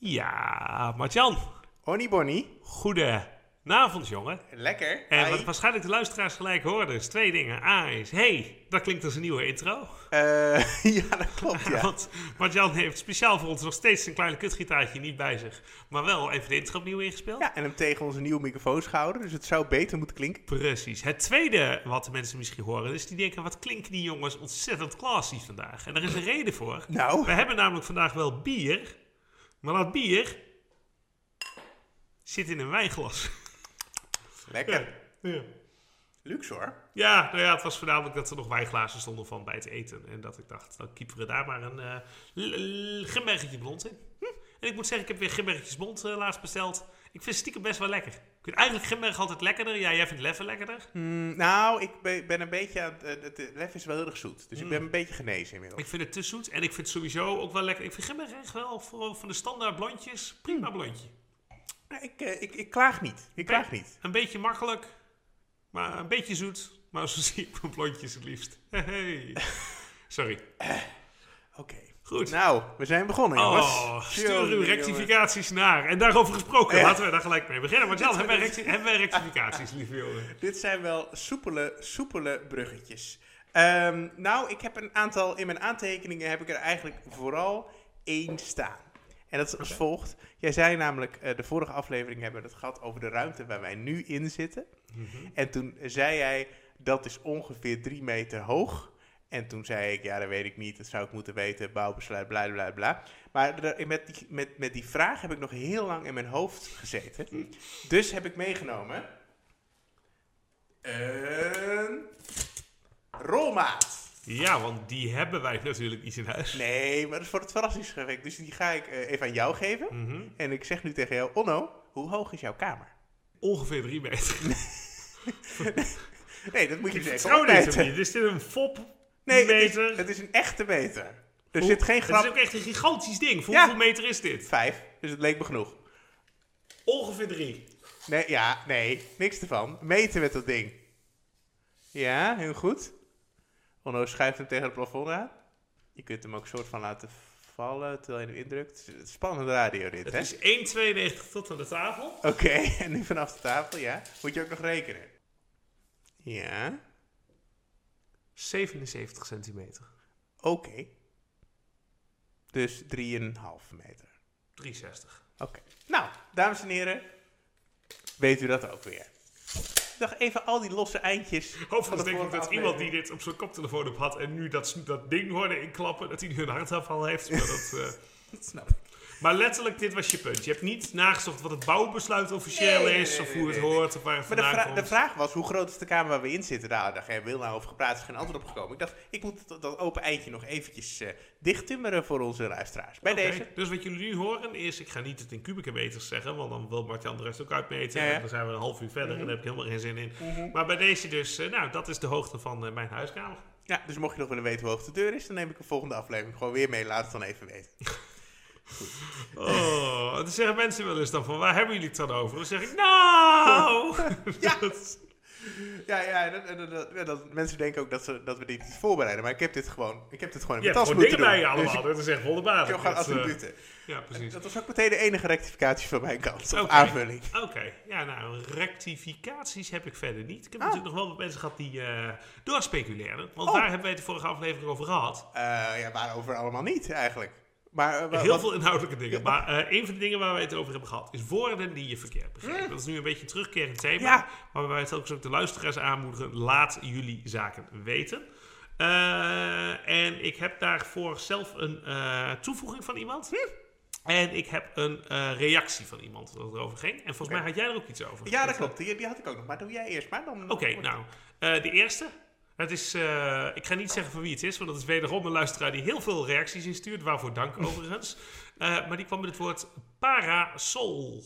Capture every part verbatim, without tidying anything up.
Ja, Martjan. Honey Bonnie. Goedenavond, jongen. Lekker. En Hi. wat waarschijnlijk de luisteraars gelijk hoorden is twee dingen. A is, hey, dat klinkt als een nieuwe intro. Uh, ja, dat klopt, ja. Want Martjan heeft speciaal voor ons nog steeds een kleine kutgitaartje niet bij zich. Maar wel even de intro opnieuw ingespeeld. Ja, en hem tegen onze nieuwe microfoons gehouden. Dus het zou beter moeten klinken. Precies. Het tweede wat de mensen misschien horen is, die denken, wat klinken die jongens ontzettend classy vandaag. En daar is een reden voor. Nou. We hebben namelijk vandaag wel bier. Maar dat bier zit in een wijnglas. Lekker. Ja. Ja. Luxe hoor. Ja, nou ja, het was voornamelijk dat er nog wijnglazen stonden van bij het eten. En dat ik dacht, dan kieperen we daar maar een uh, l- l- Grimbergertje blond in. Hm. En ik moet zeggen, ik heb weer Grimbergertjes blond uh, laatst besteld. Ik vind stiekem best wel lekker. Ik vind eigenlijk Grimberg altijd lekkerder. Ja, jij vindt Leffe lekkerder. Mm, nou, ik ben, ben een beetje aan het... Uh, het Lef is wel heel erg zoet. Dus mm. ik ben een beetje genezen inmiddels. Ik vind het te zoet. En ik vind het sowieso ook wel lekker. Ik vind Grimberg echt wel voor, van de standaard blondjes. Prima blondje. Nou, ik, uh, ik, ik klaag niet. Ik klaag niet. Een beetje makkelijk. Maar een beetje zoet. Maar zo zie ik mijn blondjes het liefst. Hey. Sorry. Uh, Oké. Okay. Goed. Nou, we zijn begonnen, jongens. Oh, stuur uw rectificaties naar. En daarover gesproken, ja. laten we daar gelijk mee beginnen. Want Jan, hebben wij, recti- hebben wij rectificaties, lieve jongen? Dit zijn wel soepele, soepele bruggetjes. Um, nou, ik heb een aantal... In mijn aantekeningen heb ik er eigenlijk vooral één staan. En dat is als okay. volgt. Jij zei namelijk, uh, de vorige aflevering hebben we het gehad over de ruimte waar wij nu in zitten. Mm-hmm. En toen zei jij, dat is ongeveer drie meter hoog. En toen zei ik, ja, dat weet ik niet, dat zou ik moeten weten, bouwbesluit, bla bla bla. Maar er, met, die, met, met die vraag heb ik nog heel lang in mijn hoofd gezeten. Mm. Dus heb ik meegenomen een rolmaat. Ja, want die hebben wij natuurlijk niet in huis. Nee, maar dat is voor het verrassingsgevecht. Dus die ga ik uh, even aan jou geven. Mm-hmm. En ik zeg nu tegen jou, Onno, hoe hoog is jouw kamer? Ongeveer drie meter. Nee, dat moet je ik dus even vertrouw dit niet. Is dit een fop nee, meter? Het is, het is een echte meter. Er Hoe, zit geen grap... Het is ook echt een gigantisch ding. Voor ja. hoeveel meter is dit? Vijf, dus het leek me genoeg. Ongeveer drie. Nee, ja, nee, niks ervan. Meten met dat ding. Ja, heel goed. Onno schuift hem tegen het plafond aan. Je kunt hem ook soort van laten vallen terwijl je hem indrukt. Het is spannende radio dit, het hè? Het is één komma tweeënnegentig tot aan de tafel. Oké, okay, en nu vanaf de tafel, ja. Moet je ook nog rekenen. Ja. zevenenzeventig centimeter. Oké. Okay. Dus drie komma vijf meter. driehonderdzestig. Oké. Okay. Nou, dames en heren. Weet u dat ook weer. Ik dacht even al die losse eindjes. Overigens denk ik dat iemand die dit op zijn koptelefoon op had en nu dat, dat ding hoorde inklappen, dat hij nu een hartaanval heeft. Maar, dat, uh... dat snap ik. Maar letterlijk, dit was je punt. Je hebt niet nagezocht wat het bouwbesluit officieel nee, is, nee, nee, of hoe het nee, hoort, of waar het maar de, vra- komt. de vraag was, hoe groot is de kamer waar we in zitten? Nou, daar heb je nou over gepraat, is geen antwoord op gekomen. Ik dacht, ik moet dat, dat open eindje nog eventjes uh, dichttimmeren voor onze luisteraars. Bij okay, deze. Dus wat jullie nu horen is, ik ga niet het in kubieke meters zeggen, want dan wil Martjan de rest ook uitmeten. Ja, ja. En dan zijn we een half uur verder mm-hmm. en daar heb ik helemaal geen zin in. Mm-hmm. Maar bij deze dus, uh, nou, dat is de hoogte van uh, mijn huiskamer. Ja, dus mocht je nog willen weten hoe hoog de deur is, dan neem ik de volgende aflevering gewoon weer mee. Laat het dan even weten. Goed. Oh, dan zeggen mensen wel eens dan van, waar hebben jullie het dan over? Dan zeg ik, nou! ja, ja, ja dat, dat, dat, dat, mensen denken ook dat, ze, dat we dit niet voorbereiden, maar ik heb dit gewoon, ik heb dit gewoon in mijn tas moeten doen. Je hebt gewoon dingen bij je allemaal, dat is echt volle baan. Ik heb gewoon attributen. Uh, ja, precies. Dat was ook meteen de enige rectificatie van mijn kant, of okay. aanvulling. Oké, okay. Ja, nou, rectificaties heb ik verder niet. Ik heb ah. natuurlijk nog wel wat mensen gehad die uh, doorspeculeerden, want oh. daar hebben wij het de vorige aflevering over gehad. Uh, ja, waarover allemaal niet, eigenlijk. Maar, uh, Heel wat, veel inhoudelijke dingen. Ja. Maar uh, een van de dingen waar wij het over hebben gehad is woorden die je verkeerd begrijpt. Mm. Dat is nu een beetje een terugkerend thema. Ja. Maar wij het ook, ook de luisteraars aanmoedigen. Laat jullie zaken weten. Uh, en ik heb daarvoor zelf een uh, toevoeging van iemand. Hm. En ik heb een uh, reactie van iemand dat erover ging. En volgens okay. mij had jij er ook iets over. Ja, dat klopt. Die, die had ik ook nog. Maar doe jij eerst maar. Oké, okay, nou. Uh, de eerste. Het is, uh, ik ga niet zeggen van wie het is, want dat is wederom een luisteraar die heel veel reacties instuurt. Waarvoor dank overigens. Uh, maar die kwam met het woord parasol.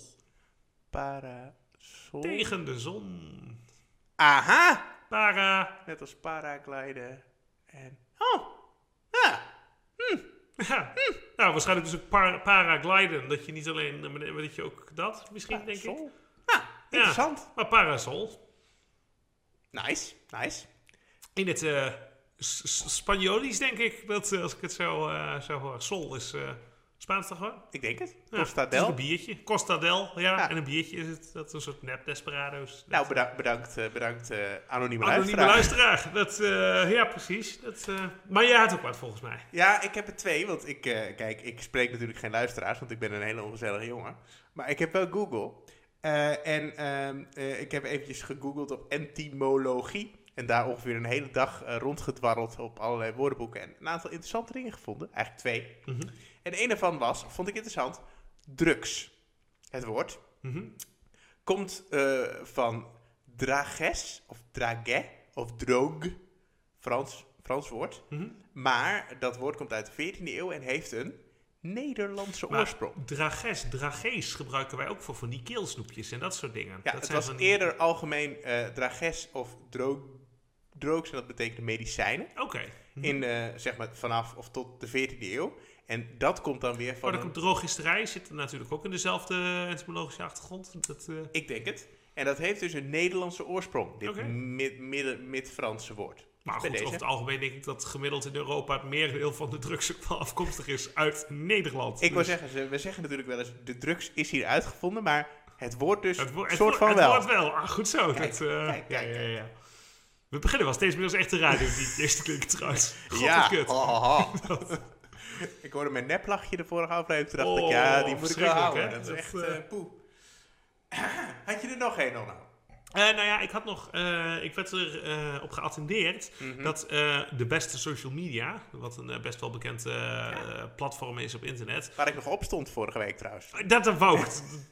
Parasol? Tegen de zon. Aha! Para. Net als paragliden. En... Oh! Ja! Hm. Ja. Hm. Nou, waarschijnlijk dus ook par- paragliden. Dat je niet alleen, maar dat je ook dat misschien, parasol. denk ik. Ah, interessant. Ja, maar parasol. Nice, nice. In het uh, S- Spanjolisch denk ik, dat, als ik het zo, uh, zo hoor. Sol is uh, Spaans toch gewoon? Ik denk het. Ja, Costa het is del. een biertje. Costa del, ja. Ja. En een biertje is het. Dat is een soort nep Desperado's. Nou, bedankt, bedankt, uh, bedankt uh, anonieme, anonieme luisteraar. luisteraar. Dat, uh, ja, precies. Dat, uh, maar jij had ook wat, volgens mij. Ja, ik heb er twee. Want ik, uh, kijk, ik spreek natuurlijk geen luisteraars, want ik ben een hele ongezellige jongen. Maar ik heb wel Google. Uh, en uh, uh, ik heb eventjes gegoogeld op etymologie. En daar ongeveer een hele dag uh, rondgedwarreld op allerlei woordenboeken. En een aantal interessante dingen gevonden. Eigenlijk twee. Mm-hmm. En een ervan was, vond ik interessant, drugs. Het woord mm-hmm. komt uh, van drages of draguet of drogue. Frans, Frans woord. Mm-hmm. Maar dat woord komt uit de veertiende eeuw en heeft een Nederlandse maar oorsprong. Drages, dragees gebruiken wij ook voor van die keelsnoepjes en dat soort dingen. Ja, dat het was van... eerder algemeen uh, drages of droog, drogs en dat betekent medicijnen. Oké. Okay. Mm-hmm. In, uh, zeg maar, vanaf of tot de veertiende eeuw. En dat komt dan weer van... Maar dan komt drogisterij, zit er natuurlijk ook in dezelfde etymologische achtergrond. Dat, uh... Ik denk het. En dat heeft dus een Nederlandse oorsprong, dit okay. mid-Franse woord. Maar dus goed, over het algemeen denk ik dat gemiddeld in Europa het merendeel van de drugs ook wel afkomstig is uit Nederland. Ik dus... wil zeggen, we zeggen natuurlijk wel eens, de drugs is hier uitgevonden, maar het woord dus het wo- het soort wo- van het wel. Het woord wel, ah, goed zo. Kijk, dat, uh, kijk, kijk, ja, ja, ja. We beginnen wel steeds meer als echte radio die eerste klinkt trouwens. God, ja, kut. Ha, ha, ha. Ik hoorde mijn neplachje de vorige aflevering, toen dacht oh, ik, ja, die moet ik wel houden. Hè? Dat is dat, echt uh, uh, poe. Had je er nog een, Onno? Uh, nou ja, ik had nog, uh, ik werd er uh, op geattendeerd mm-hmm. dat uh, de beste social media, wat een uh, best wel bekend uh, ja. platform is op internet. Waar ik nog op stond vorige week trouwens. Dat dat wou ik.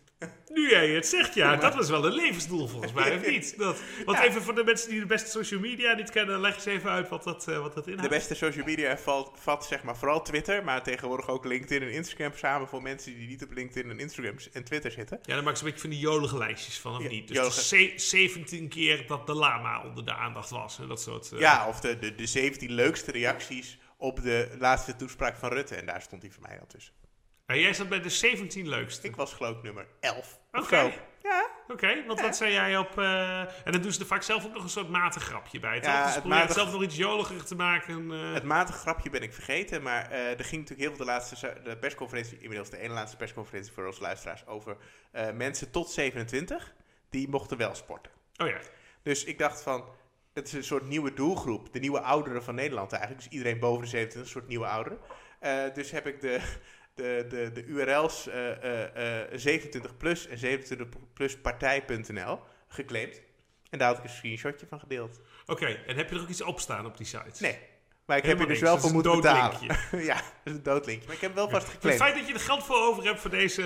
Nu jij het zegt, ja, dat was wel een levensdoel volgens mij, of niet? Dat, want ja. even voor de mensen die de beste social media niet kennen, leg eens even uit wat dat, uh, wat dat inhoudt. De beste social media valt, vat zeg maar vooral Twitter, maar tegenwoordig ook LinkedIn en Instagram samen voor mensen die niet op LinkedIn en Instagram en Twitter zitten. Ja, dan maak je een beetje van die jolige lijstjes van, of ja, niet? Dus jolige... ze- zeventien keer dat de lama onder de aandacht was en dat soort... Uh... Ja, of de, de, de zeventien leukste reacties op de laatste toespraak van Rutte en daar stond hij voor mij al tussen. En jij zat bij de zeventien leukste. Ik was geloof ik nummer elf. Oké. Okay. Ja. Oké, okay, want ja. wat zei jij op... Uh, en dan doen ze er vaak zelf ook nog een soort matig grapje bij. Ja, dus het probeer matig... het zelf nog iets joliger te maken. Uh... Het matig grapje ben ik vergeten, maar uh, er ging natuurlijk heel veel de laatste de persconferentie, inmiddels de ene laatste persconferentie voor onze luisteraars, over uh, mensen tot zevenentwintig, die mochten wel sporten. Oh ja. Dus ik dacht van, het is een soort nieuwe doelgroep, de nieuwe ouderen van Nederland eigenlijk. Dus iedereen boven de zevenentwintig, een soort nieuwe ouderen. Uh, dus heb ik de... De, de, de U R L's uh, uh, uh, zevenentwintig plus en zevenentwintig plus partij punt n l geclaimd. En daar had ik een screenshotje van gedeeld. Oké, okay, en heb je er ook iets op staan op die site? Nee, maar ik Helemaal heb je dus niks. wel voor moeten betalen. Ja, dat is een doodlinkje. Maar ik heb hem wel vast geclaimd. Het feit dat je er geld voor over hebt voor deze...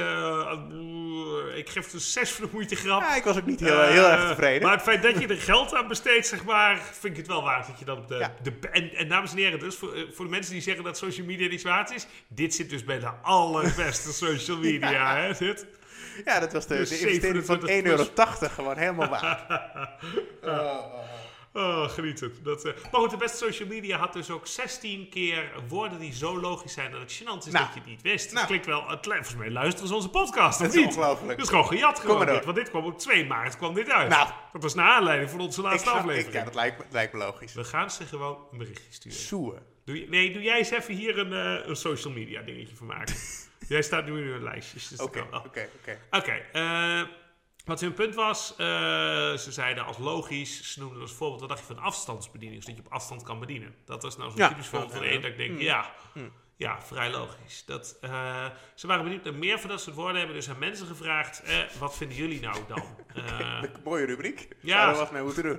Uh, ik geef dus zes voor de moeite grap. Ja, ik was ook niet heel, uh, heel erg tevreden. Maar het feit dat je er geld aan besteedt, zeg maar, vind ik het wel waard dat je dat op de... Ja. de en, en dames en heren, dus voor, uh, voor de mensen die zeggen dat social media niks waard is, dit zit dus bij de allerbeste social media, ja. hè, dit? Ja, dat was de, dus de investering van één euro tachtig gewoon helemaal waard. uh, uh. Oh, genieten. Dat, uh... Maar goed, de beste social media had dus ook zestien keer woorden die zo logisch zijn dat het gênant is nou, dat je het niet wist. Nou, dat klinkt wel... Het, volgens mij luisteren ze onze podcast, of dat is niet? ongelooflijk. Dat is gewoon gejat gewoon dit, want dit kwam op twee maart kwam dit uit. Nou, dat was naar aanleiding van onze laatste ga, aflevering. Ik, ja, dat lijkt, dat lijkt me logisch. We gaan ze gewoon een berichtje sturen. Soeën. Doe, nee, doe jij eens even hier een, uh, een social media dingetje van maken. Jij staat nu in een lijstjes. Oké, oké, oké. Oké, wat hun punt was, uh, ze zeiden als logisch, ze noemden als voorbeeld, wat dacht je van afstandsbediening, zodat je op afstand kan bedienen. Dat was nou zo'n ja, typisch voorbeeld van één dat ik denk, mm. ja, mm. ja, vrij logisch. Dat, uh, ze waren benieuwd naar meer van dat soort woorden, hebben dus aan mensen gevraagd, eh, wat vinden jullie nou dan? Uh, mooie rubriek. Ja. Ja, dat was mij moeten doen.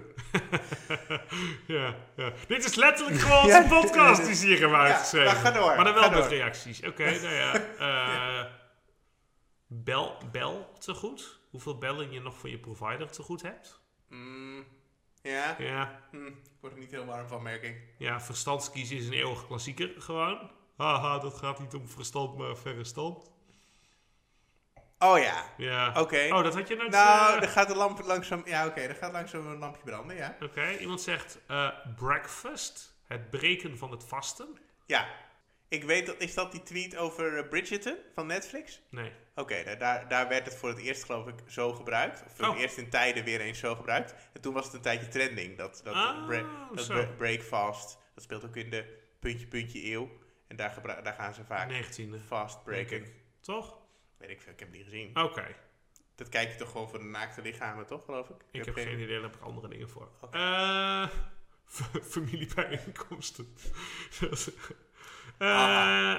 ja, ja. Dit is letterlijk gewoon ja, een podcast die ze hier hebben uitgeschreven. Ja, ga door. Maar dan wel ga met door. reacties. Oké, okay, nou ja. Uh, bel, bel te goed. Hoeveel bellen je nog van je provider te goed hebt? Mm, ja. ja. Hm, ik word er niet heel warm van, merk ik. Ja, verstandskiezen is een eeuwige klassieker gewoon. Haha, dat gaat niet om verstand, maar verstand. Oh ja. Ja. Oké. Okay. Oh, dat had je nooit... Nou, uh... er gaat de lamp langzaam... Ja, oké. Okay, er gaat langzaam een lampje branden, ja. Oké. Okay. Iemand zegt uh, breakfast. Het breken van het vasten. Ja. Ik weet dat... Is dat die tweet over uh, Bridgerton van Netflix? Nee. Oké, okay, nou, daar, daar werd het voor het eerst geloof ik zo gebruikt. Of voor oh. het eerst in tijden weer eens zo gebruikt. En toen was het een tijdje trending. Dat, dat, ah, bra- dat bra- breakfast. Dat speelt ook in de puntje puntje eeuw. En daar, gebru- daar gaan ze vaak negentiende. fast breaken. Toch? Weet ik veel, ik heb het niet gezien. Oké. Okay. Dat kijk je toch gewoon voor de naakte lichamen, toch, geloof ik? Ik, ik heb, heb geen idee, daar heb ik andere dingen voor. Okay. Uh, f- familiebijeenkomsten. uh,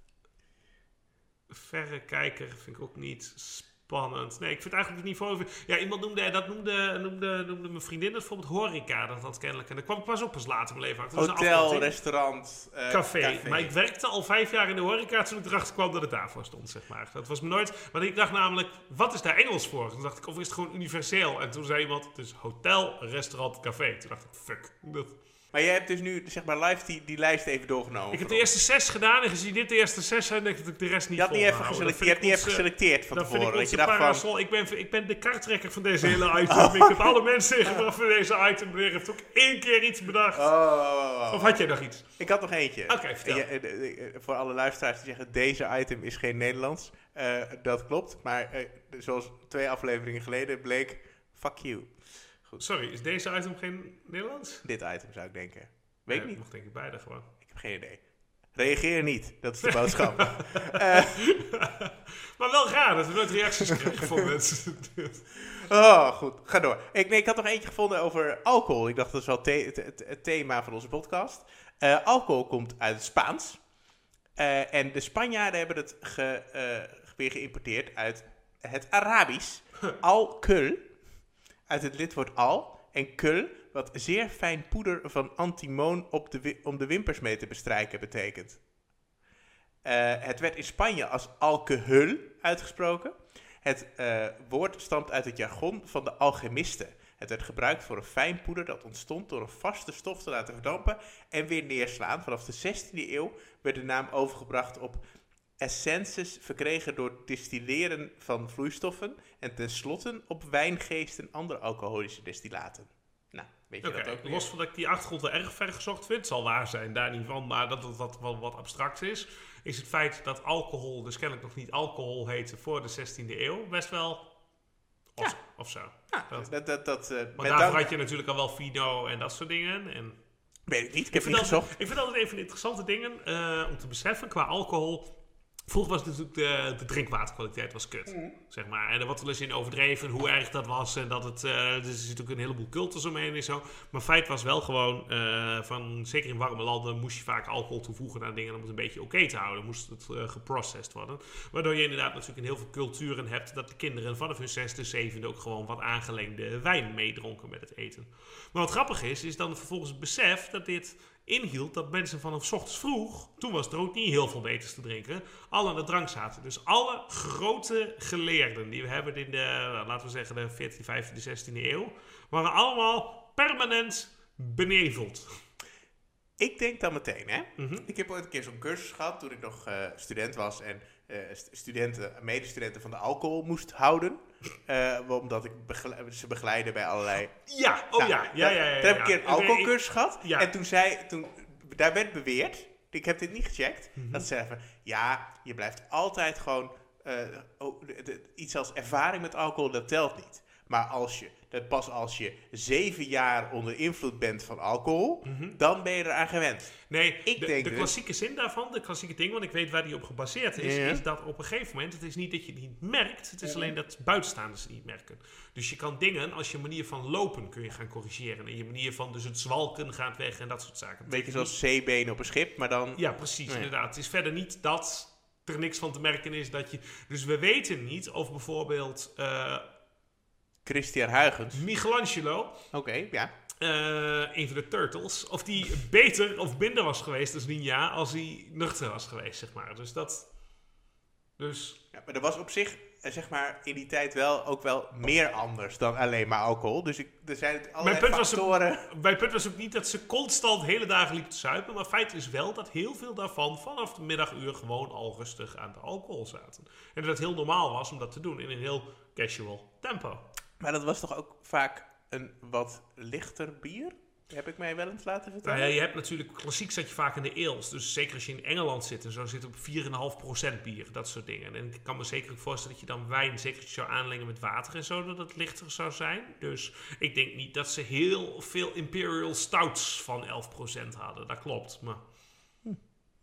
Verrekijker vind ik ook niet spannend. Nee, ik vind eigenlijk het niveau... Ja, iemand noemde... Dat noemde, noemde, noemde mijn vriendin het bijvoorbeeld horeca. Dat had kennelijk... En dat kwam ik pas ook pas later in mijn leven achter. Hotel, restaurant, uh, café. café. Maar ik werkte al vijf jaar in de horeca toen ik erachter kwam dat het daarvoor stond, zeg maar. Dat was me nooit... Want ik dacht namelijk, wat is daar Engels voor? Toen dacht ik, of is het gewoon universeel? En toen zei iemand, het is hotel, restaurant, café. Toen dacht ik, fuck. Dat... Maar jij hebt dus nu, zeg maar, live die, die lijst even doorgenomen. Ik heb de eerste zes gedaan en gezien dit de eerste zes zijn, denk ik dat ik de rest niet je had niet even geselecteerd. Je hebt niet even geselecteerd van dat tevoren. Vind ik dat je dacht parasol. van... ik, ben, ik ben de karttrekker van deze hele item. Oh. Ik heb alle mensen ingebracht voor deze item. Meneer heeft ook één keer iets bedacht. Oh, oh, oh. Of had jij nog iets? Ik had nog eentje. Oké, okay, vertel. Ja, uh, uh, voor alle luisteraars die zeggen, deze item is geen Nederlands. Uh, dat klopt, maar uh, zoals twee afleveringen geleden bleek, fuck you. Goed. Sorry, is deze item geen Nederlands? Dit item zou ik denken. Weet ik ja, niet. Mag denk ik beide gewoon. Ik heb geen idee. Reageer niet, dat is de boodschap. uh, maar wel raar dat we nooit reacties krijgen van mensen. Oh, goed. Ga door. Ik, nee, ik had nog eentje gevonden over alcohol. Ik dacht dat is wel the- het, het, het thema van onze podcast. Uh, alcohol komt uit het Spaans. Uh, en de Spanjaarden hebben het ge, uh, weer geïmporteerd uit het Arabisch. Alcohol. Uit het lidwoord al. En kul, wat zeer fijn poeder van antimoon op de wi- om de wimpers mee te bestrijken betekent. Uh, het werd in Spanje als alcohol uitgesproken. Het uh, woord stamt uit het jargon van de alchemisten. Het werd gebruikt voor een fijn poeder dat ontstond door een vaste stof te laten verdampen en weer neerslaan. Vanaf de zestiende eeuw werd de naam overgebracht op essences verkregen door distilleren van vloeistoffen en tenslotte op wijngeest en andere alcoholische destillaten. Nou, weet je okay, dat ook weer? Los van dat ik die achtergrond wel erg ver gezocht vind, zal waar zijn, daar niet van, maar dat het wat, wat, wat abstract is, is het feit dat alcohol dus kennelijk nog niet alcohol heette voor de zestiende eeuw, best wel of, ja. of zo. Ja, dat, dat, dat, dat, uh, Want daarvoor dank... had je natuurlijk al wel vino en dat soort dingen. En weet ik niet, ik ik heb niet altijd, gezocht. Ik vind altijd een van de interessante dingen uh, om te beseffen qua alcohol. Vroeger was natuurlijk de, de drinkwaterkwaliteit was kut, mm. zeg maar. En er wordt wel eens in overdreven hoe erg dat was. En dat het, uh, er zit natuurlijk een heleboel cultus omheen en zo. Maar feit was wel gewoon, uh, van, zeker in warme landen moest je vaak alcohol toevoegen aan dingen om het een beetje oké okay te houden. Moest het uh, geprocessed worden. Waardoor je inderdaad natuurlijk in heel veel culturen hebt dat de kinderen vanaf hun zesde, zevende ook gewoon wat aangelengde wijn meedronken met het eten. Maar wat grappig is, is dan vervolgens het besef dat dit inhield dat mensen vanaf 's ochtends vroeg, toen was er ook niet heel veel beters te drinken, al aan de drank zaten. Dus alle grote geleerden die we hebben in de, laten we zeggen, de veertiende, vijftiende, zestiende eeuw, waren allemaal permanent beneveld. Ik denk dan meteen, hè. Mm-hmm. Ik heb ooit een keer zo'n cursus gehad toen ik nog uh, student was en uh, studenten, medestudenten van de alcohol moest houden. Uh, omdat ik begele- ze begeleide bij allerlei... Ja, oh nou, ja. ja, ja, ja, ja. Toen heb ik een keer een alcoholcursus ik, gehad. Ja. En toen zei... Toen, daar werd beweerd... Ik heb dit niet gecheckt. Mm-hmm. Dat ze zeggen... Ja, je blijft altijd gewoon... Uh, oh, de, de, iets als ervaring met alcohol, dat telt niet. Maar als je... Dat pas als je zeven jaar onder invloed bent van alcohol, mm-hmm. dan ben je eraan gewend. Nee, ik de, denk de dus, klassieke zin daarvan, de klassieke ding, want ik weet waar die op gebaseerd is, ja. is dat op een gegeven moment, het is niet dat je het niet merkt, het is ja. alleen dat buitenstaanders het niet merken. Dus je kan dingen, als je manier van lopen kun je gaan corrigeren en je manier van dus het zwalken gaat weg en dat soort zaken. Een beetje zoals zeebenen op een schip, maar dan... Ja, precies, ja. inderdaad. Het is verder niet dat er niks van te merken is dat je... Dus we weten niet of bijvoorbeeld... Uh, Christian Huygens. Michelangelo. Oké, okay, ja. Uh, een van de Turtles. Of die beter of minder was geweest als Ninja als hij nuchter was geweest, zeg maar. Dus dat... Dus... Ja, maar er was op zich, zeg maar, in die tijd wel ook wel meer anders dan alleen maar alcohol. Dus ik, er zijn allerlei mijn factoren... Was ook, mijn punt was ook niet dat ze constant hele dagen liepen te zuipen. Maar feit is wel dat heel veel daarvan vanaf de middaguur gewoon al rustig aan de alcohol zaten. En dat het heel normaal was om dat te doen in een heel casual tempo. Maar dat was toch ook vaak een wat lichter bier? Heb ik mij wel eens laten vertellen? Nou ja, je hebt natuurlijk, klassiek zat je vaak in de ales. Dus zeker als je in Engeland zit en zo, zit op vier komma vijf procent bier. Dat soort dingen. En ik kan me zeker voorstellen dat je dan wijn, zeker als je zou aanlengen met water en zo, dat het lichter zou zijn. Dus ik denk niet dat ze heel veel Imperial Stouts van elf procent hadden. Dat klopt, maar... Hm. Hm.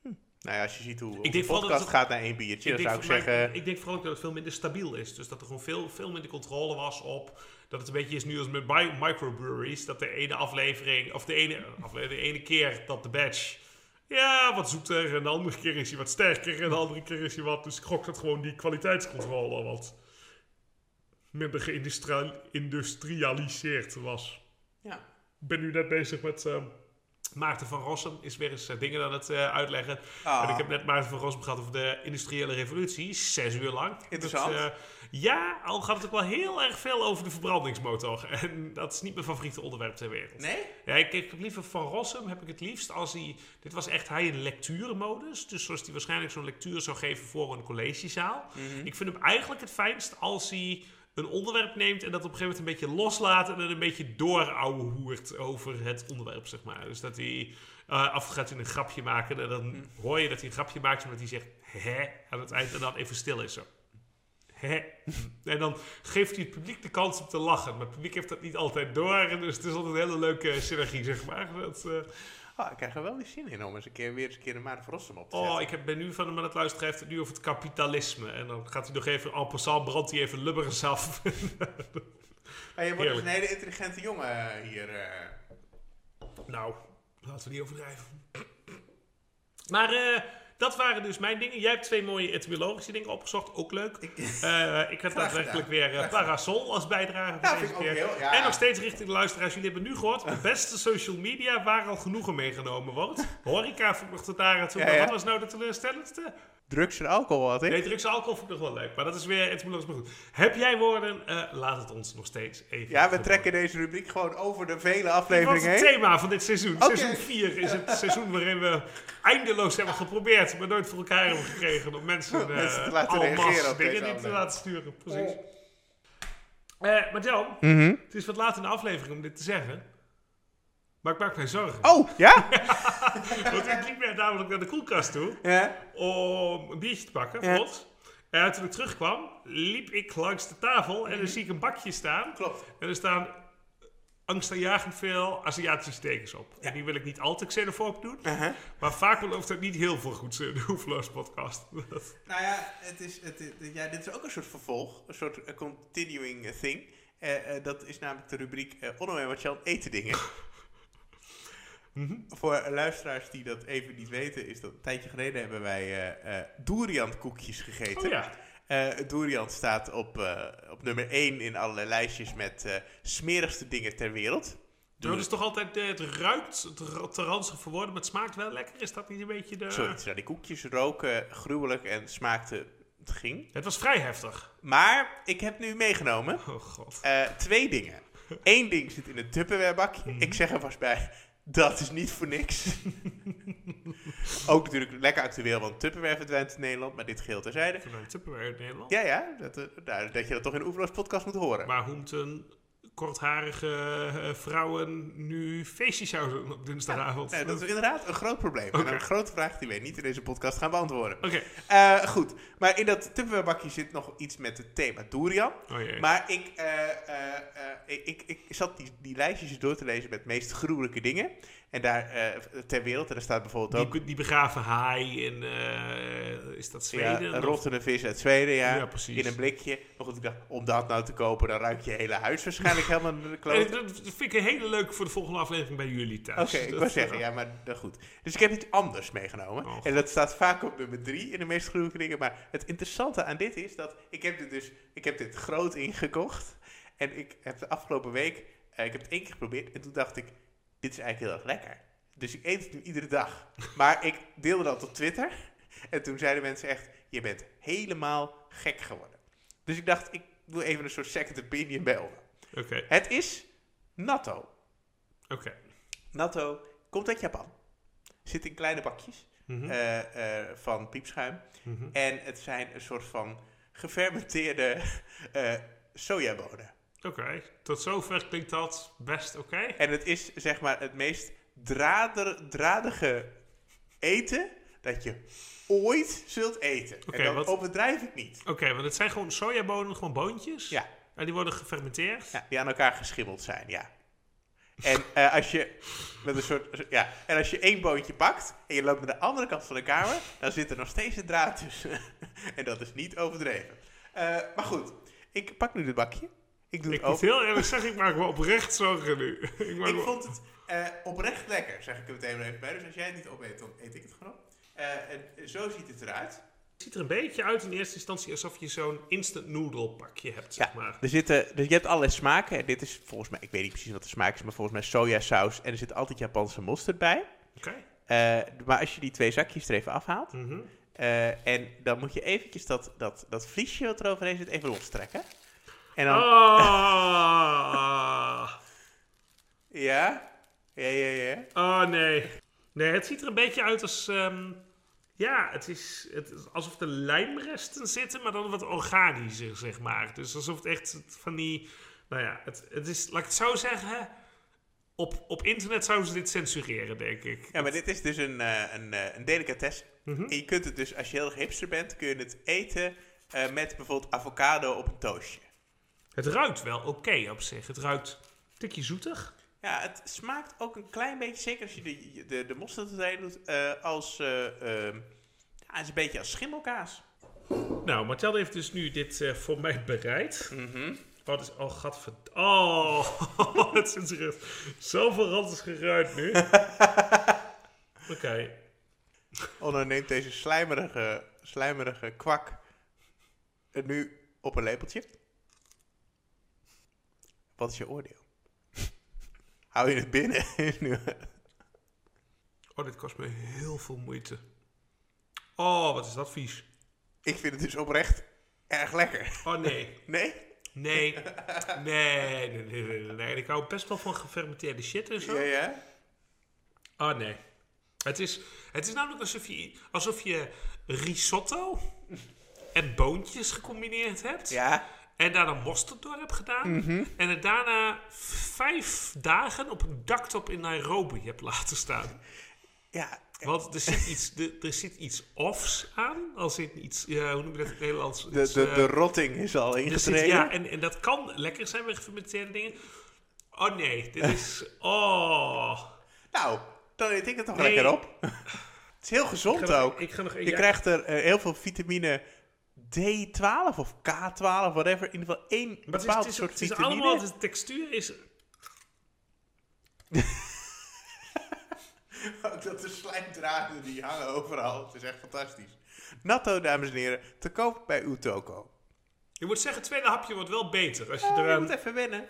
Nou ja, als je ziet hoe ik de podcast het, gaat naar één biertje, dan zou ik mij, zeggen... Ik denk vooral ook dat het veel minder stabiel is. Dus dat er gewoon veel, veel minder controle was op... Dat het een beetje is nu als met microbreweries. Dat de ene aflevering, of de ene, aflevering, de ene keer dat de batch... Ja, wat zoeter en de andere keer is hij wat sterker en de andere keer is hij wat... Dus ik gok dat gewoon die kwaliteitscontrole wat minder geïndustrialiseerd was. Ja. Ik ben nu net bezig met... Uh, Maarten van Rossum is weer eens uh, dingen aan het uh, uitleggen. Oh. En ik heb net Maarten van Rossum gehad over de industriële revolutie. Zes uur lang. Interessant. Dat, uh, ja, al gaat het ook wel heel erg veel over de verbrandingsmotor. En dat is niet mijn favoriete onderwerp ter wereld. Nee? Ja, ik, ik heb liever Van Rossum, heb ik het liefst als hij... Dit was echt hij in lectuurmodus. Dus zoals hij waarschijnlijk zo'n lectuur zou geven voor een collegezaal. Mm-hmm. Ik vind hem eigenlijk het fijnst als hij... een onderwerp neemt en dat op een gegeven moment een beetje loslaat en dan een beetje doorouwehoert over het onderwerp, zeg maar. Dus dat hij uh, af gaat hij een grapje maken en dan mm. hoor je dat hij een grapje maakt, omdat hij zegt hè aan het eind en dan even stil is zo. Hè. En dan geeft hij het publiek de kans om te lachen, maar het publiek heeft dat niet altijd door, dus het is altijd een hele leuke synergie, zeg maar. Dat, uh, Oh, ik krijg er wel weer zin in om eens een keer weer eens een keer een Maarten van Rossum op te zetten. Oh, ik heb, ben nu van hem aan het luisteren. Hij heeft het nu over het kapitalisme. En dan gaat hij nog even, en passant brandt hij even lubbers af. Maar je wordt dus een hele intelligente jongen hier. Uh... Nou, laten we niet overdrijven. Maar uh, dat waren dus mijn dingen. Jij hebt twee mooie etymologische dingen opgezocht. Ook leuk. Ik, uh, ik had daadwerkelijk weer uh, Parasol als bijdrage. Ja, vind ik ook heel, ja. En nog steeds richting de luisteraars. Jullie hebben nu gehoord. De beste social media waar al genoegen meegenomen wordt. Horeca vond ik nog tot daar. Ja, ja. Wat was nou de teleurstellendste? Drugs en alcohol had ik. Nee, drugs en alcohol vond ik nog wel leuk. Maar dat is weer etymologisch maar goed. Heb jij woorden? Uh, laat het ons nog steeds even... Ja, we trekken deze rubriek gewoon over de vele afleveringen heen. Wat is het thema van dit seizoen? Okay. Seizoen vier is het seizoen waarin we eindeloos hebben geprobeerd, maar nooit voor elkaar hebben gekregen om mensen, uh, mensen te laten reageren op dingen niet te laten sturen. Precies. Uh, maar Jan, mm-hmm. het is wat laat in de aflevering om dit te zeggen. Maar ik maak mij zorgen. Oh, ja? Want ik liep net namelijk naar de koelkast toe. Ja? Om een biertje te pakken, ja. vlot. En toen ik terugkwam, liep ik langs de tafel en dan zie ik een bakje staan. Klopt. En er staan angstaanjagend veel Aziatische tekens op. Ja. En die wil ik niet al te xenofoob doen. Uh-huh. Maar vaak belooft het niet heel veel goeds in de Hoefloos podcast. Nou ja, het is, het, het, ja, dit is ook een soort vervolg. Een soort uh, continuing thing. Uh, uh, dat is namelijk de rubriek uh, Onno en Marcel eten dingen. Mm-hmm. Voor luisteraars die dat even niet weten, is dat een tijdje geleden hebben wij uh, uh, durian koekjes gegeten. Oh ja. Uh, durian staat op, uh, op nummer één in allerlei lijstjes met uh, smerigste dingen ter wereld. Nou, dat is toch altijd, uh, het ruikt te, te ranzig voor woorden, maar het smaakt wel lekker. Is dat niet een beetje de... Sorry, nou, die koekjes roken gruwelijk en smaakten, het ging. Het was vrij heftig. Maar ik heb nu meegenomen oh, God. Uh, twee dingen. Eén ding zit in een Tupperware bakje. Mm-hmm. Ik zeg er vast bij... Dat is niet voor niks. Ook natuurlijk lekker actueel, want Tupperware verdwijnt in Nederland, maar dit geheel terzijde. Verdwijnt Tupperware in Nederland? Ja, ja, dat, dat, dat je dat toch in de Oefenloos podcast moet horen. Maar hoe moeten kortharige uh, vrouwen nu feestjes houden op dinsdagavond? Ja, dat is inderdaad een groot probleem. Okay. En een grote vraag die wij niet in deze podcast gaan beantwoorden. Oké. Okay. Uh, goed, maar in dat Tupperware bakje zit nog iets met het thema durian. Oh, jee. Maar ik, uh, uh, uh, ik, ik, ik zat die, die lijstjes door te lezen met meest gruwelijke dingen. En daar uh, ter wereld, en daar staat bijvoorbeeld ook... Die, die begraven haai in, uh, is dat Zweden? Ja, een rottende vis uit Zweden, ja. Ja, precies. In een blikje. Maar goed, ik dacht, om dat nou te kopen, dan ruik je hele huis waarschijnlijk helemaal naar de kloot. Dat vind ik een hele leuke voor de volgende aflevering bij jullie thuis. Oké, okay, ik wou zeggen, ja, maar uh, goed. Dus ik heb iets anders meegenomen. Oh, en dat staat vaak op nummer drie in de meest gruwelijke dingen. Maar het interessante aan dit is dat, ik heb dit dus, ik heb dit groot ingekocht. En ik heb de afgelopen week, uh, ik heb het één keer geprobeerd. En toen dacht ik, dit is eigenlijk heel erg lekker. Dus ik eet het nu iedere dag. Maar ik deelde dat op Twitter. En toen zeiden mensen echt, je bent helemaal gek geworden. Dus ik dacht, ik doe even een soort second opinion bij Onno. Okay. Het is natto. Oké. Okay. Natto komt uit Japan. Zit in kleine bakjes mm-hmm. uh, uh, van piepschuim. Mm-hmm. En het zijn een soort van gefermenteerde uh, sojabonen. Oké, okay. Tot zover klinkt dat best oké. Okay. En het is zeg maar het meest drader, dradige eten dat je ooit zult eten. Okay, en dat wat... overdrijf ik niet. Oké, okay, want het zijn gewoon sojabonen, gewoon boontjes? Ja. En die worden gefermenteerd? Ja, die aan elkaar geschimmeld zijn, ja. En uh, als je met een soort, ja, en als je één boontje pakt en je loopt naar de andere kant van de kamer, dan zit er nog steeds een draad tussen. En dat is niet overdreven. Uh, maar goed, ik pak nu dit bakje. Ik doe ik het open. Heel eerlijk zeg, ik maak me oprecht zorgen nu. ik ik me... vond het uh, oprecht lekker, zeg ik er meteen even bij. Dus als jij het niet opeet, dan eet ik het gewoon op. Uh, en zo ziet het eruit. Het ziet er een beetje uit in eerste instantie alsof je zo'n instant noodle pakje hebt, zeg ja, maar. Er zitten, dus je hebt allerlei smaken. En dit is volgens mij, ik weet niet precies wat de smaak is, maar volgens mij sojasaus. En er zit altijd Japanse mosterd bij. Oké. Okay. Uh, maar als je die twee zakjes er even afhaalt. Mm-hmm. Uh, en dan moet je eventjes dat, dat, dat vliesje wat er overheen zit even lostrekken. En dan... Oh. ja? Ja, ja, ja. Oh, nee. Nee, het ziet er een beetje uit als... Um, ja, het is, het is alsof er lijmresten zitten, maar dan wat organischer, zeg maar. Dus alsof het echt van die... Nou ja, het, het is... Laat ik het zo zeggen... Op, op internet zouden ze dit censureren, denk ik. Ja, maar dit is dus een, uh, een, uh, een delicatesse. Mm-hmm. En je kunt het dus, als je heel erg hipster bent, kun je het eten uh, met bijvoorbeeld avocado op een toastje. Het ruikt wel oké okay op zich. Het ruikt een tikje zoetig. Ja, het smaakt ook een klein beetje, zeker als je de, de, de mosterd erin doet, uh, als uh, uh, ja, het is een beetje als schimmelkaas. Nou, Martel heeft dus nu dit uh, voor mij bereid. Mm-hmm. Oh, is, oh, gadverd... Oh, het is er zoveel ranzig geruid nu. Oké. Okay. Onno neemt deze slijmerige, slijmerige kwak nu op een lepeltje. Wat is je oordeel? Hou je het binnen? Oh, dit kost me heel veel moeite. Oh, wat is dat vies. Ik vind het dus oprecht erg lekker. Oh, nee. Nee? Nee. Nee, nee, nee, nee, nee. Ik hou best wel van gefermenteerde shit en zo. Ja, ja? Oh, nee. Het is, het is namelijk alsof je, alsof je risotto en boontjes gecombineerd hebt. Ja. En daar dan mosterd door hebt gedaan. Mm-hmm. En het daarna vijf dagen op een daktop in Nairobi hebt laten staan. Ja. Want er zit iets, er, er zit iets offs aan. Als in iets, ja, hoe noem je dat in het Nederlands? De, iets, de, uh, de rotting is al ingetreden. Zit, ja, en, en dat kan lekker zijn bij gefermenteerde dingen. Oh nee, dit is... Oh. Nou, dan eet ik het toch nee. lekker op. Het is heel gezond ik ga nog, ook. Ik ga nog, Je ja. krijgt er uh, heel veel vitamine D twaalf of K twaalf, whatever. In ieder geval één maar bepaald het is, soort het is, vitamine. Het is allemaal, de textuur is... Ook dat de slijmdraden die hangen overal. Het is echt fantastisch. Natto, dames en heren, te koop bij uw toko. Je moet zeggen, het tweede hapje wordt wel beter. Als je, uh, eraan... je moet even wennen.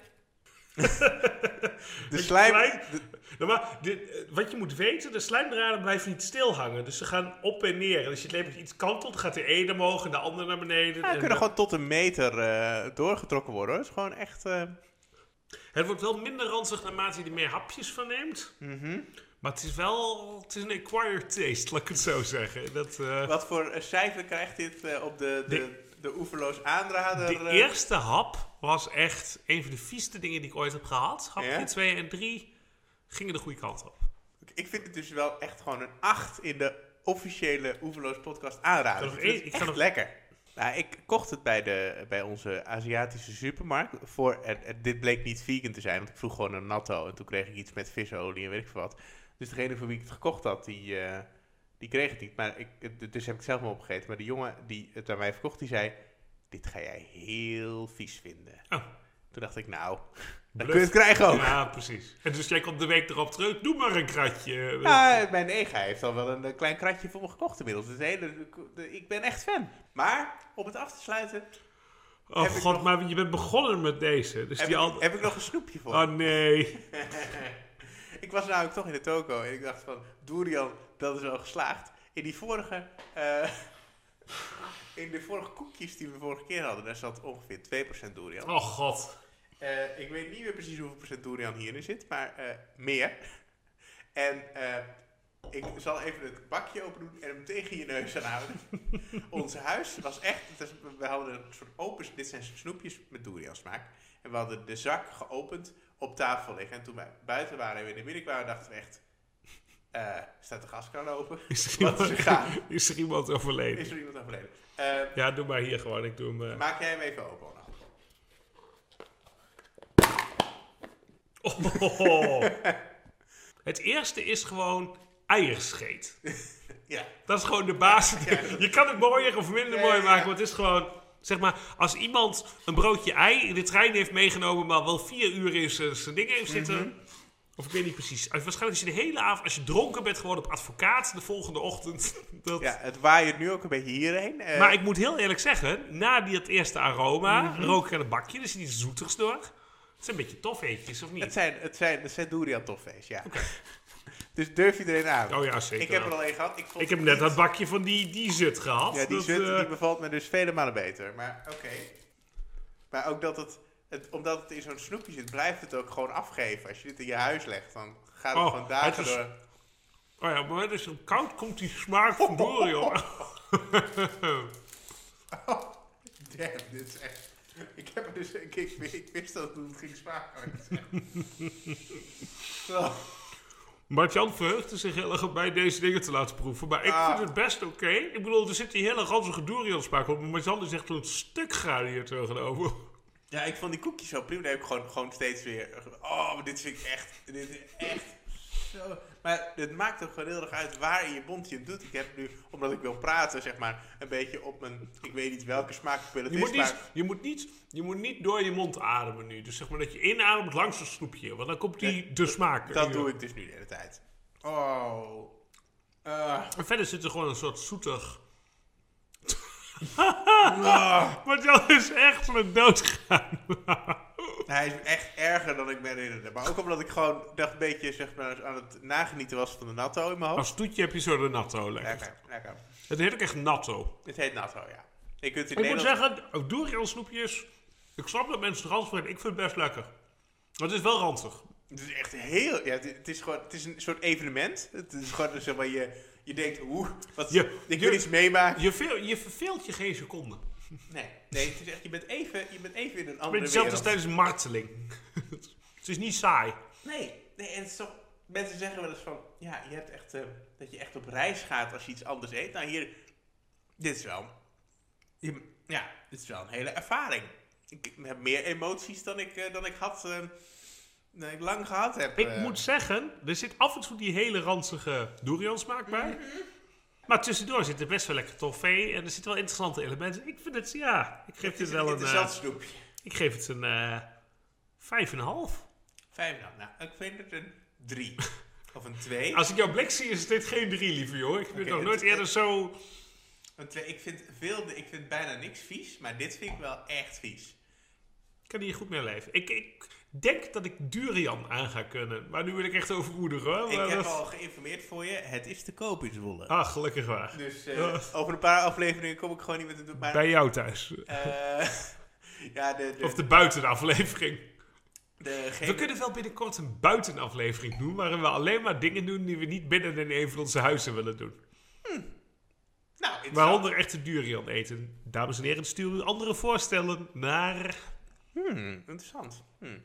de slijm... Slijm, de, maar de, wat je moet weten, de slijmdraden blijven niet stil hangen. Dus ze gaan op en neer. En als je het lepeltje iets kantelt, gaat de ene omhoog en de andere naar beneden. Ja, ze kunnen de... gewoon tot een meter uh, doorgetrokken worden. Hoor. Het is gewoon echt... Uh... Het wordt wel minder ranzig naarmate je er meer hapjes van neemt. Mm-hmm. Maar het is wel... Het is een acquired taste, laat ik het zo zeggen. Dat, uh... Wat voor uh, cijfer krijgt dit uh, op de... de, de De oeverloos aanrader. De uh... eerste hap was echt een van de vieste dingen die ik ooit heb gehad. Hapje ja? twee en drie gingen de goede kant op. Ik vind het dus wel echt gewoon een acht in de officiële Oeverloos podcast aanrader. Ik, één, ik echt ga nog lekker. Nou, ik kocht het bij, de, bij onze Aziatische supermarkt. Voor, en, en dit bleek niet vegan te zijn, want ik vroeg gewoon een natto. En toen kreeg ik iets met visolie en weet ik veel wat. Dus degene voor wie ik het gekocht had, die... Uh, Die kreeg het niet, maar ik, dus heb ik het zelf maar opgegeten. Maar de jongen die het aan mij verkocht, die zei... Dit ga jij heel vies vinden. Oh. Toen dacht ik, nou, dan kun je het krijgen ook. Ja, precies. En dus jij komt de week erop terug, doe maar een kratje. Ja, mijn ega heeft al wel een, een klein kratje voor me gekocht inmiddels. Dus hele, ik ben echt fan. Maar, om het af te sluiten... Oh god, nog, maar je bent begonnen met deze. Dus heb, die ik, al... heb ik nog een snoepje voor? Oh nee. Ik was namelijk toch in de toko en ik dacht van... Durian, dat is wel geslaagd. In die vorige... Uh, in de vorige koekjes die we de vorige keer hadden... daar zat ongeveer twee procent durian. Oh god. Uh, ik weet niet meer precies hoeveel procent durian hierin zit... maar uh, meer. En uh, ik zal even het bakje open doen... en hem tegen je neus aanhouden. Ons huis was echt... Was, we hadden een soort open... Dit zijn snoepjes met durian smaak. En we hadden de zak geopend... op tafel liggen. En toen wij buiten waren en weer in de binnen kwamen, dachten we echt... Uh, staat de gaskraan open? Is er, iemand, Wat is, er is er iemand overleden? Is er iemand overleden? Uh, ja, doe maar hier gewoon. Ik doe hem... Uh... Maak jij hem even open, Onno. Oh. Het eerste is gewoon eierscheet. Ja. Dat is gewoon de basis. Ja. Je kan het mooier of minder ja, mooi maken, ja. maar het is gewoon... Zeg maar, als iemand een broodje ei in de trein heeft meegenomen, maar wel vier uur in zijn ding heeft zitten... Mm-hmm. Of ik weet niet precies. Waarschijnlijk als je de hele avond, als je dronken bent geworden op advocaat de volgende ochtend. Dat... Ja, het waait nu ook een beetje hierheen. Uh... Maar ik moet heel eerlijk zeggen, na die, het eerste aroma, mm-hmm. rook ik aan het bakje. Er zit iets zoetigs door. Het zijn een beetje toffeetjes, of niet? Het zijn, het zijn, het zijn durian toffees, ja. Okay. Dus durf je er een aan? Oh ja, zeker. Ik heb er al een gehad. Ik, ik heb net niet... dat bakje van die, die zut gehad. Ja, die dat, zut uh... die bevalt me dus vele malen beter. Maar oké. Okay. Maar ook dat het, het, omdat het in zo'n snoepje zit, blijft het ook gewoon afgeven. Als je dit in je huis legt, dan gaat het oh, gewoon dagen is... door. Oh ja, maar het is koud, komt die smaak van door, joh. Oh, damn, dit is echt... Ik, heb dus, ik, ik, ik wist dat het ging smaken. Oh. Martjan verheugde zich heel erg op mij deze dingen te laten proeven. Maar ik ah. vind het best oké. Okay. Ik bedoel, er zit die hele ranzige durian smaak op. Maar Martjan is echt een stuk gaar hier tegenover. Ja, ik vond die koekjes zo prima. Daar heb ik gewoon, gewoon steeds weer... Oh, maar dit vind ik echt... Dit is echt zo... Maar het maakt ook gewoon heel erg uit waar in je mond je het doet. Ik heb nu, omdat ik wil praten, zeg maar, een beetje op mijn... Ik weet niet welke smaakpil het je is, moet niet, maar... Je moet, niet, je moet niet door je mond ademen nu. Dus zeg maar dat je inademt langs een snoepje. Want dan komt die ja, de smaak. Dat doe ik dus nu de hele tijd. Oh. Uh. En verder zit er gewoon een soort zoetig... oh. Maar dat is echt van het doodgaan. Hij is echt erger dan ik me herinnerde. Maar ook omdat ik gewoon dacht een beetje zeg maar, aan het nagenieten was van de natto in mijn hoofd. Als toetje heb je zo de natto lekker. Lekker, lekker. Het heet ook echt natto. Het heet natto, ja. Je kunt in ik Nederland... moet zeggen, ook durian snoepjes. Ik snap dat mensen het ranzig vinden. Ik vind het best lekker. Maar het is wel ranzig. Het is echt heel... Ja, het, het is gewoon... Het is een soort evenement. Het is gewoon zeg maar je... Je denkt, oeh, wat, je, ik wil je, iets meemaken. Je, veel, je verveelt je geen seconde. Nee, nee het is echt, je, bent even, je bent even in een andere wereld. Zelfs tijdens een marteling. Het is niet saai. Nee, nee en het is toch, mensen zeggen wel eens van, ja, je hebt echt, uh, dat je echt op reis gaat als je iets anders eet. Nou hier, dit is wel, je, ja, dit is wel een hele ervaring. Ik heb meer emoties dan ik, uh, dan ik had... Uh, Nee, ik lang gehad heb. Ik uh... moet zeggen, er zit af en toe die hele ranzige durian smaak bij. Mm-hmm. Maar tussendoor zit er best wel lekker toffee en er zitten wel interessante elementen. Ik vind het, ja, ik geef het, het wel een... interessant uh, snoepje. Ik geef het een uh, vijf en een half. Vijf en een half, nou, ik vind het een drie. Of een twee. Als ik jouw blik zie, is dit geen drie, lieve joh. Ik vind okay, nog nooit het, eerder het, zo... Een twee, ik vind, veel, ik vind bijna niks vies, maar dit vind ik wel echt vies. Ik kan hier goed mee leven. Ik, ik denk dat ik durian aan ga kunnen. Maar nu wil ik echt overmoedigen hoor. Ik maar heb dat... al geïnformeerd voor je. Het is te koop in Zwolle. Ah, gelukkig waar. Dus uh, oh. over een paar afleveringen kom ik gewoon niet met het... Maar... Bij jou thuis. Uh, ja, de, de, of de buitenaflevering. Degene... We kunnen wel binnenkort een buitenaflevering doen. Waarin we alleen maar dingen doen die we niet binnen in een van onze huizen willen doen. Hm. Nou, waaronder echte durian eten. Dames en heren, stuur u andere voorstellen naar... Hmm, interessant. Hmm.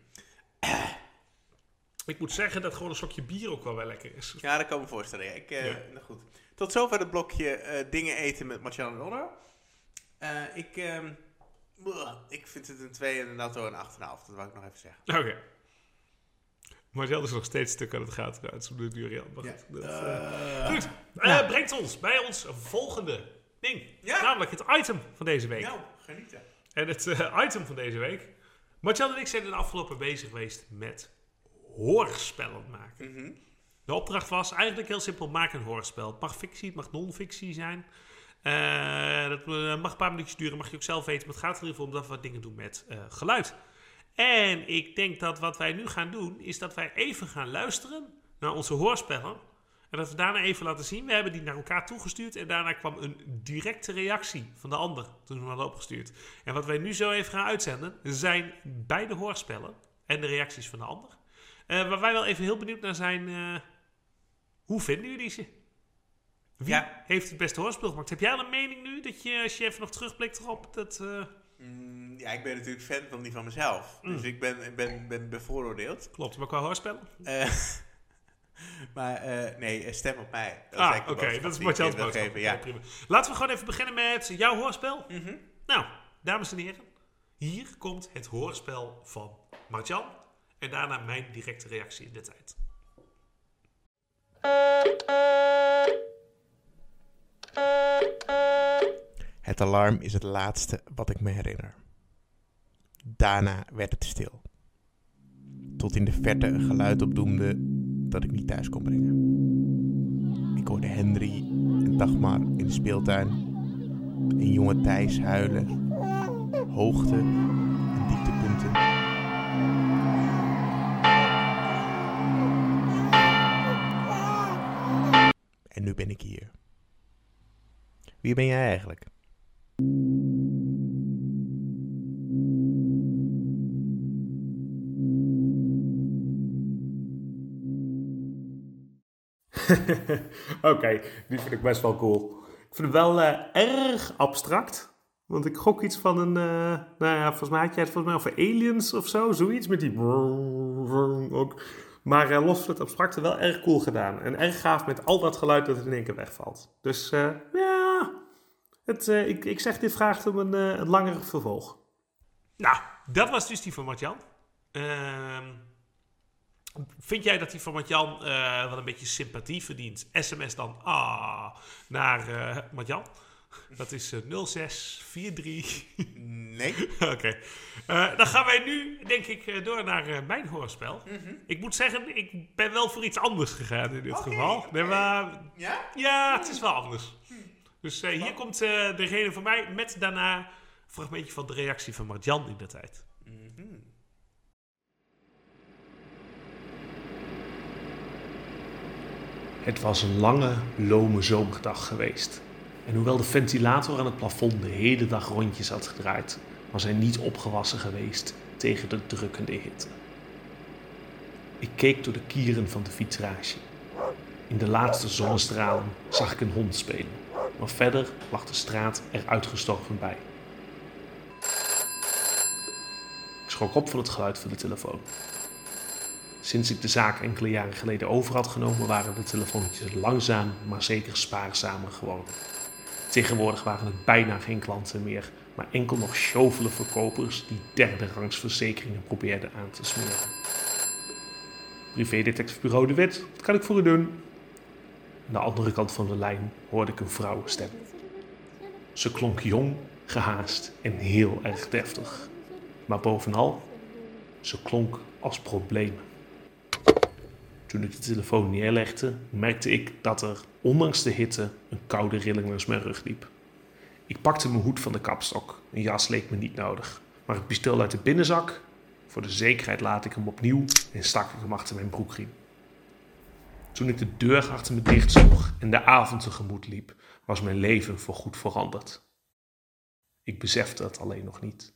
Ik moet zeggen dat gewoon een slokje bier ook wel wel lekker is. Ja, dat kan ik me voorstellen. Ja. Ik, uh, ja. Nou goed. Tot zover het blokje uh, dingen eten met Martjan en Onno. Uh, ik, uh, uh, ik vind het een twee en een natto een acht komma vijf. Dat wou ik nog even zeggen. Oké. Okay. Martjan is nog steeds stuk aan het gaan trouwens. Op de durian. Maar ja. goed. Dat, uh, goed. Uh, ja. Brengt ons bij ons volgende ding. Ja. Namelijk het item van deze week. Nou, genieten. En het uh, item van deze week... Martjan en ik zijn de afgelopen bezig geweest met hoorspellen maken. Mm-hmm. De opdracht was eigenlijk heel simpel, maak een hoorspel. Het mag fictie, het mag non-fictie zijn. Uh, dat mag een paar minuutjes duren, mag je ook zelf weten. Maar het gaat er in ieder geval om dat we wat dingen doen met uh, geluid. En ik denk dat wat wij nu gaan doen, is dat wij even gaan luisteren naar onze hoorspellen. En dat we daarna even laten zien. We hebben die naar elkaar toegestuurd. En daarna kwam een directe reactie van de ander toen we hadden opgestuurd. En wat wij nu zo even gaan uitzenden, zijn beide hoorspellen en de reacties van de ander. Uh, waar wij wel even heel benieuwd naar zijn, uh, hoe vinden jullie ze? Wie ja. heeft het beste hoorspel gemaakt? Heb jij al een mening nu, dat je, als je even nog terugblikt erop? Dat, uh... mm, ja, ik ben natuurlijk fan van die van mezelf. Mm. Dus ik ben, ben, ben bevooroordeeld. Klopt, maar qua hoorspellen? Uh, Maar uh, nee, stem op mij. Dat ah, oké. Okay. Dat is Martjan's boodschap. Ja. Prima. Laten we gewoon even beginnen met jouw hoorspel. Mm-hmm. Nou, dames en heren. Hier komt het hoorspel van Martjan. En daarna mijn directe reactie in de tijd. Het alarm is het laatste wat ik me herinner. Daarna werd het stil. Tot in de verte een geluid opdoemde dat ik niet thuis kon brengen. Ik hoorde Henry en Dagmar in de speeltuin. En jonge Thijs huilen. Hoogte en dieptepunten. En nu ben ik hier. Wie ben jij eigenlijk? Oké, okay, die vind ik best wel cool. Ik vind het wel uh, erg abstract. Want ik gok iets van een... Uh, nou ja, volgens mij had jij het volgens mij over aliens of zo. Zoiets met die... Ook. Maar uh, los van het abstracte wel erg cool gedaan. En erg gaaf met al dat geluid dat het in één keer wegvalt. Dus uh, ja... Het, uh, ik, ik zeg, dit vraagt om een, uh, een langere vervolg. Nou, dat was dus die van Martjan. Uh, vind jij dat die van Martjan uh, wel een beetje sympathie verdient? S M S dan ah naar uh, Martjan. Dat is uh, nul zes vier drie. Nee. Oké. Okay. Uh, dan gaan wij nu, denk ik, uh, door naar uh, mijn hoorspel. Mm-hmm. Ik moet zeggen, ik ben wel voor iets anders gegaan in dit okay, geval. Okay. Nee, maar, ja? Ja, het is wel anders. Hm. Dus uh, hier komt uh, degene van mij met daarna een fragmentje van de reactie van Martjan in de tijd. Mm-hmm. Het was een lange, lome zomerdag geweest. En hoewel de ventilator aan het plafond de hele dag rondjes had gedraaid, was hij niet opgewassen geweest tegen de drukkende hitte. Ik keek door de kieren van de vitrage. In de laatste zonnestralen zag ik een hond spelen, maar verder lag de straat er uitgestorven bij. Ik schrok op van het geluid van de telefoon. Sinds ik de zaak enkele jaren geleden over had genomen, waren de telefoontjes langzaam, maar zeker spaarzamer geworden. Tegenwoordig waren het bijna geen klanten meer, maar enkel nog sjovele verkopers die derde rangs verzekeringen probeerden aan te smeren. Privédetectivebureau De Wit, wat kan ik voor u doen? Aan de andere kant van de lijn hoorde ik een vrouwenstem. Ze klonk jong, gehaast en heel erg deftig. Maar bovenal, ze klonk als problemen. Toen ik de telefoon neerlegde, merkte ik dat er, ondanks de hitte, een koude rilling langs mijn rug liep. Ik pakte mijn hoed van de kapstok. Een jas leek me niet nodig. Maar het pistool uit de binnenzak, voor de zekerheid laat ik hem opnieuw en stak ik hem achter mijn broekriem. Toen ik de deur achter me dichtsloeg en de avond tegemoet liep, was mijn leven voorgoed veranderd. Ik besefte het alleen nog niet.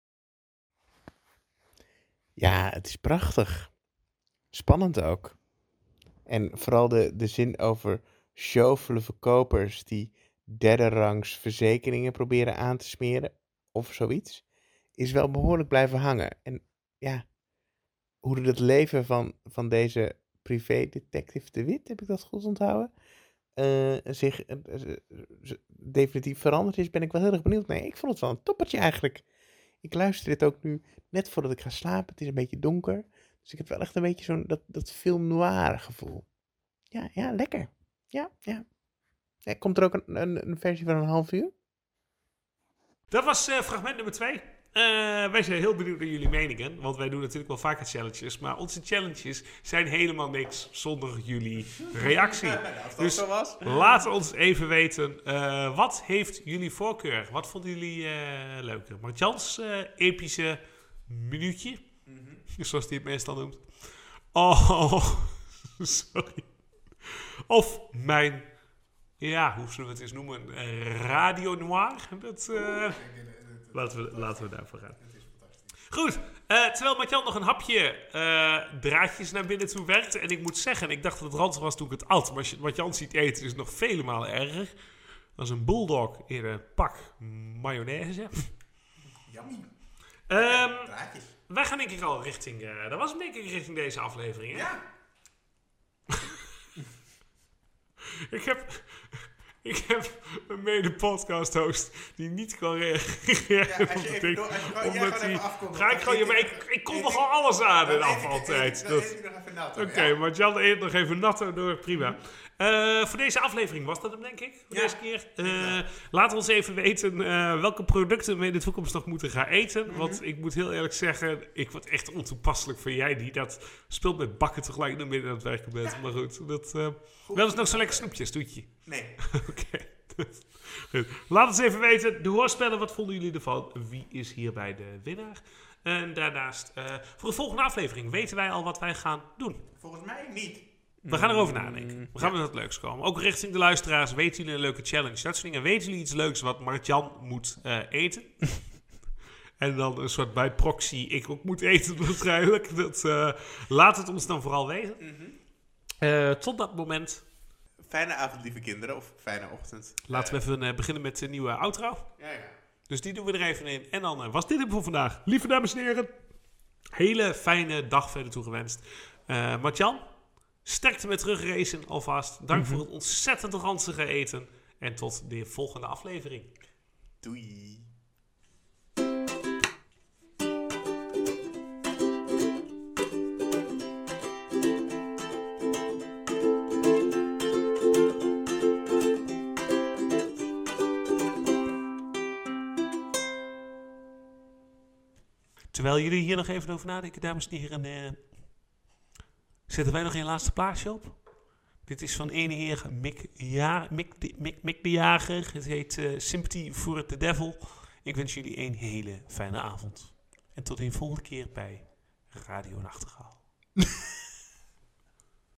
Ja, het is prachtig. Spannend ook. En vooral de, de zin over sjovele verkopers die derde rangs verzekeringen proberen aan te smeren, of zoiets, is wel behoorlijk blijven hangen. En ja, hoe het leven van, van deze privédetective De Wit, heb ik dat goed onthouden, uh, zich uh, uh, definitief veranderd is, ben ik wel heel erg benieuwd. Nee, ik vond het wel een toppertje eigenlijk. Ik luister dit ook nu net voordat ik ga slapen. Het is een beetje donker. Dus ik heb wel echt een beetje zo'n dat, dat film noir gevoel. Ja, ja, lekker. Ja, ja. ja komt er ook een, een, een versie van een half uur? Dat was uh, fragment nummer twee. Uh, wij zijn heel benieuwd naar jullie meningen. Want wij doen natuurlijk wel vaker challenges. Maar onze challenges zijn helemaal niks zonder jullie reactie. Als dat dus zo was. laat ons even weten. Uh, wat heeft jullie voorkeur? Wat vonden jullie uh, leuker? Martjans uh, epische minuutje. Mm-hmm. Zoals hij het meestal noemt. Oh, sorry. Of mijn, ja, hoe zullen we het eens noemen? Uh, Radio Noir. Dat, uh, laten, we, laten we daarvoor gaan. Goed, uh, terwijl Martjan nog een hapje uh, draadjes naar binnen toe werkte. En ik moet zeggen, ik dacht dat het ranzig was toen ik het at. Maar als je Martjan ziet eten, is het nog vele malen erger. Als een bulldog in een pak mayonaise. Yummy. Um, wij gaan denk ik al richting, uh, dat was een denk ik richting deze aflevering. Hè? Ja. ik heb... Ik heb een mede-podcast-host die niet kan reageren. Ja, als je even door, als je gewoon, jij omdat gewoon even hij... afkomt. Ga ik gewoon... Ja, maar ik, ik kom nogal alles aan in afvaltijd. Oké, okay, maar Jan eet nog even natto door. Prima. Uh, voor deze aflevering was dat hem, denk ik. Voor ja, deze keer. Uh, laat ons even weten uh, welke producten we in de toekomst nog moeten gaan eten. Mm-hmm. Want ik moet heel eerlijk zeggen, ik word echt ontoepasselijk voor jij die dat speelt met bakken tegelijk nog midden aan het werken bent. Ja. Maar goed, dat, uh, goed. Wel eens nog zo lekker snoepjes, doetje. Nee. Oké. Okay. Laat ons even weten, de hoorspellen, wat vonden jullie ervan? Wie is hierbij de winnaar? En daarnaast, uh, voor de volgende aflevering weten wij al wat wij gaan doen. Volgens mij niet. We gaan erover nadenken. We gaan ja. met wat leuks komen. Ook richting de luisteraars. Weten jullie een leuke challenge? Dat soort dingen. Weten jullie iets leuks wat Martjan moet uh, eten? En dan een soort bij proxy ik ook moet eten waarschijnlijk. Dat, uh, laat het ons dan vooral weten. Mm-hmm. Uh, tot dat moment. Fijne avond, lieve kinderen. Of fijne ochtend. Laten uh, we even uh, beginnen met de nieuwe outro. Ja, ja. Dus die doen we er even in. En dan uh, was dit het voor vandaag. Lieve dames en heren. Hele fijne dag verder toegewenst. Uh, Martjan. Sterkte met terugracen alvast. Dank mm-hmm. voor het ontzettend ranzige eten. En tot de volgende aflevering. Doei. Terwijl jullie hier nog even over nadenken, dames en heren... Uh, zetten wij nog een laatste plaatje op? Dit is van ene heer Mick, ja, Mick, de, Mick, Mick de Jager. Het heet uh, Sympathy for the Devil. Ik wens jullie een hele fijne avond. En tot een volgende keer bij Radio Nachtegaal.